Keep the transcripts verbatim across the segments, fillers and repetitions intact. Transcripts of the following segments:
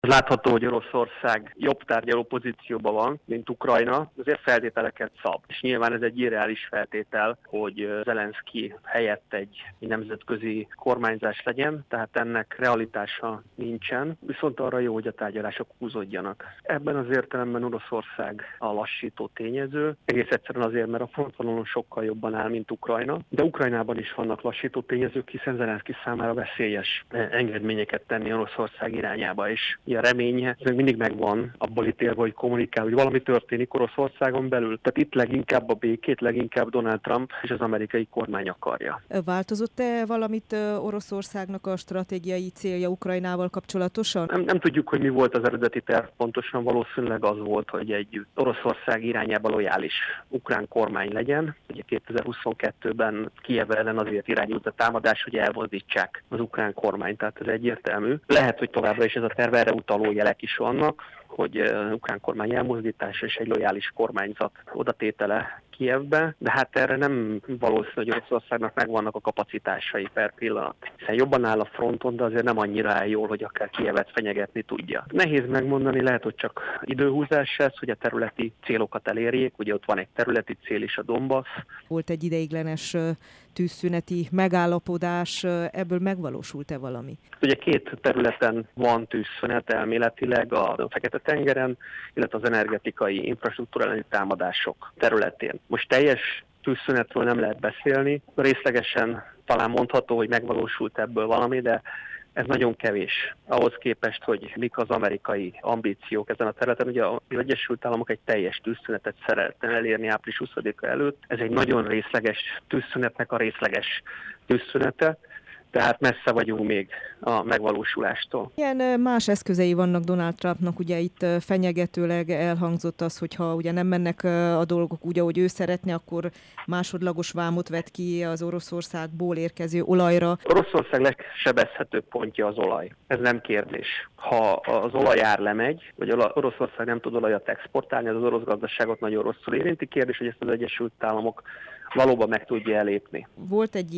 Látható, hogy Oroszország jobb tárgyaló pozícióban van, mint Ukrajna, azért feltételeket szab. És nyilván ez egy irreális feltétel, hogy Zelenszky helyett egy nemzetközi kormányzás legyen, tehát ennek realitása nincsen, viszont arra jó, hogy a tárgyalások húzódjanak. Ebben az értelemben Oroszország a lassító tényező, egész egyszerűen azért, mert a frontvonalon sokkal jobban áll, mint Ukrajna, de Ukrajnában is vannak lassító tényezők, hiszen Zelenszky számára veszélyes engedményeket tenni Oroszország irányába is. A reménye még mindig megvan, abból ítélve, hogy kommunikál, hogy valami történik Oroszországon belül. Tehát itt leginkább a békét, leginkább Donald Trump és az amerikai kormány akarja. Változott-e valamit Oroszországnak a stratégiai célja Ukrajnával kapcsolatosan? Nem, nem tudjuk, hogy mi volt az eredeti terv, pontosan valószínűleg az volt, hogy egy Oroszország irányába lojális ukrán kormány legyen. Ugye kétezer-huszonkettőben Kijev ellen azért irányult a támadás, hogy elmozdítsák az ukrán kormányt, tehát ez egyértelmű. Lehet, hogy továbbra is ez a terv erre utaló jelek is vannak, hogy uh, ukrán kormány elmozdítása és egy lojális kormányzat odatétele Kijevbe, de hát erre nem valószínű, hogy Oroszországnak megvannak a kapacitásai per pillanat. Hiszen jobban áll a fronton, de azért nem annyira áll jól, hogy akár Kijevet fenyegetni tudja. Nehéz megmondani, lehet, hogy csak időhúzás ez, hogy a területi célokat elérjék, ugye ott van egy területi cél is, a Donbass. Volt egy ideiglenes tűzszüneti megállapodás, ebből megvalósult-e valami? Ugye két területen van tűzszünet elméletileg, a Fekete-tengeren, illetve az energetikai infrastruktúrális támadások területén. Most teljes tűzszünetről nem lehet beszélni, részlegesen talán mondható, hogy megvalósult ebből valami, de ez nagyon kevés ahhoz képest, hogy mik az amerikai ambíciók ezen a területen. Ugye az Egyesült Államok egy teljes tűzszünetet szeretne elérni április huszadika előtt. Ez egy nagyon részleges tűzszünetnek a részleges tűzszünete, tehát messze vagyunk még a megvalósulástól. Milyen más eszközei vannak Donald Trumpnak? Ugye itt fenyegetőleg elhangzott az, hogy ha ugye nem mennek a dolgok úgy, ahogy ő szeretne, akkor másodlagos vámot vet ki az Oroszországból érkező olajra. Oroszország legsebezhetőbb pontja az olaj. Ez nem kérdés. Ha az olajár lemegy, vagy Oroszország nem tud olajat exportálni, az orosz gazdaságot nagyon rosszul érinti. Kérdés, hogy ezt az Egyesült Államok valóban meg tudja elépni. Volt egy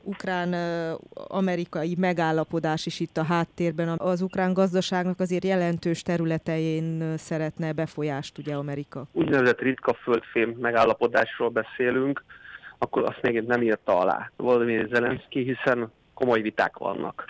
ukrán-amerikai megállapodás is itt a háttérben. Az ukrán gazdaságnak azért jelentős területein szeretne befolyást, ugye Amerika. Úgynevezett ritka földfém megállapodásról beszélünk, akkor azt még nem írta alá Volodymyr Zelenszky, hiszen komoly viták vannak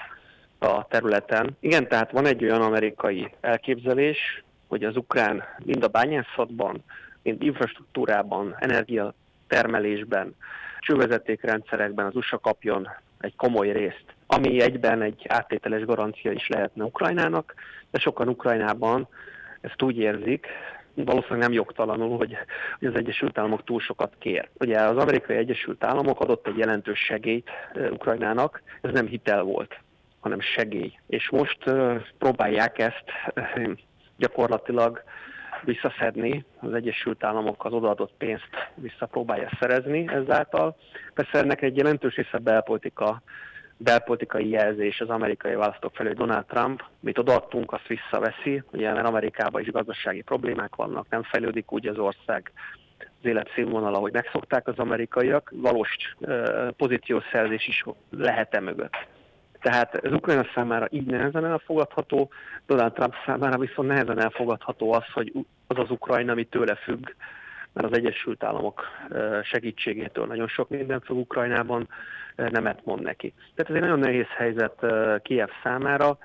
a területen. Igen, tehát van egy olyan amerikai elképzelés, hogy az ukrán mind a bányászatban, mind infrastruktúrában, energia termelésben, csővezetékrendszerekben az u es á kapjon egy komoly részt, ami egyben egy áttételes garancia is lehetne Ukrajnának, de sokan Ukrajnában ezt úgy érzik, valószínűleg nem jogtalanul, hogy, hogy az Egyesült Államok túl sokat kér. Ugye az Amerikai Egyesült Államok adott egy jelentős segélyt Ukrajnának, ez nem hitel volt, hanem segély. És most uh, próbálják ezt uh, gyakorlatilag visszaszedni, az Egyesült Államok az odaadott pénzt visszapróbálja szerezni ezáltal. Persze ennek egy jelentős része belpolitika, belpolitikai jelzés az amerikai választók felé, hogy Donald Trump, mit odaadtunk, azt visszaveszi, ugye mert Amerikában is gazdasági problémák vannak, nem fejlődik úgy az ország, az életszínvonala, ahogy megszokták az amerikaiak, valós uh, pozíciószerzés is lehet-e mögött. Tehát az Ukrajna számára így nehezen elfogadható, Donald Trump számára viszont nehezen elfogadható az, hogy az az Ukrajna, ami tőle függ, mert az Egyesült Államok segítségétől nagyon sok minden függ Ukrajnában, nemet mond neki. Tehát ez egy nagyon nehéz helyzet Kijev számára,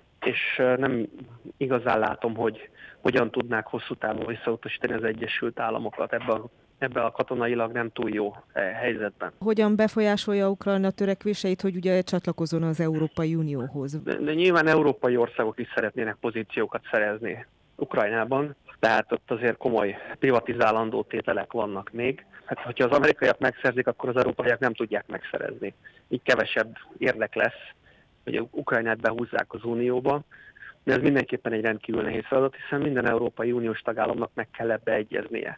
és nem igazán látom, hogy hogyan tudnák hosszú távon visszautasítani az Egyesült Államokat ebbe a ebben a katonailag nem túl jó helyzetben. Hogyan befolyásolja Ukrajna törekvéseit, hogy ugye csatlakozzon az Európai Unióhoz? De, de nyilván európai országok is szeretnének pozíciókat szerezni Ukrajnában, tehát ott azért komoly privatizálandó tételek vannak még. Hát, hogyha az amerikaiak megszerzik, akkor az európaiak nem tudják megszerezni. Így kevesebb érdek lesz, hogy Ukrajnát behúzzák az Unióba, de ez mindenképpen egy rendkívül nehéz feladat, hiszen minden Európai Uniós tagállamnak meg kell ebbe egyeznie.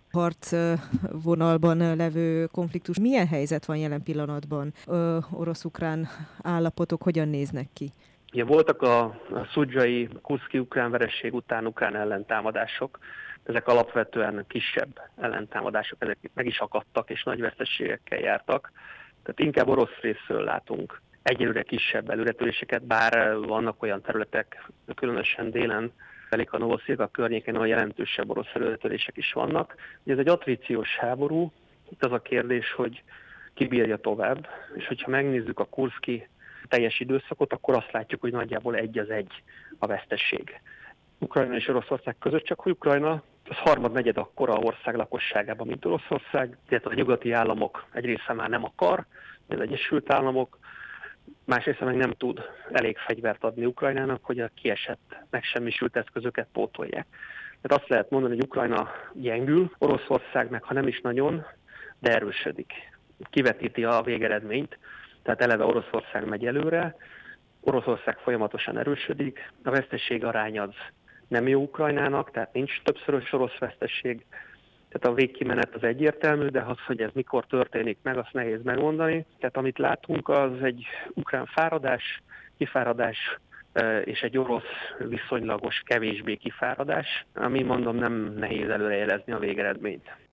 Harcvonalban levő konfliktus. Milyen helyzet van jelen pillanatban? Ö, orosz-ukrán állapotok hogyan néznek ki? Ugye voltak a, a szudzsai, kurszki ukrán vereség után ukrán ellentámadások. Ezek alapvetően kisebb ellentámadások, ezek meg is akadtak és nagy veszteségekkel jártak. Tehát inkább orosz részről látunk egyelőre kisebb előretöréseket, bár vannak olyan területek, különösen délen, a Novoszilka környéken, ahol jelentősebb orosz előretörések is vannak. Ez egy attríciós háború, itt az a kérdés, hogy ki bírja tovább, és hogyha megnézzük a kurszki teljes időszakot, akkor azt látjuk, hogy nagyjából egy az egy a vesztesség Ukrajna és Oroszország között, csak hogy Ukrajna az harmad-negyed akkora ország lakosságában, mint Oroszország, illetve a nyugati államok egy része már nem akar, az Egyesült Államok, másrészt meg nem tud elég fegyvert adni Ukrajnának, hogy a kiesett, megsemmisült eszközöket pótolják. Tehát azt lehet mondani, hogy Ukrajna gyengül, Oroszország meg ha nem is nagyon, de erősödik. Kivetíti a végeredményt, tehát eleve Oroszország megy előre, Oroszország folyamatosan erősödik, a vesztesség arány az nem jó Ukrajnának, tehát nincs többszörös orosz vesztesség, tehát a végkimenet az egyértelmű, de az, hogy ez mikor történik meg, azt nehéz megmondani. Tehát amit látunk, az egy ukrán fáradás, kifáradás és egy orosz viszonylagos kevésbé kifáradás, ami mondom nem nehéz előrejelezni a végeredményt.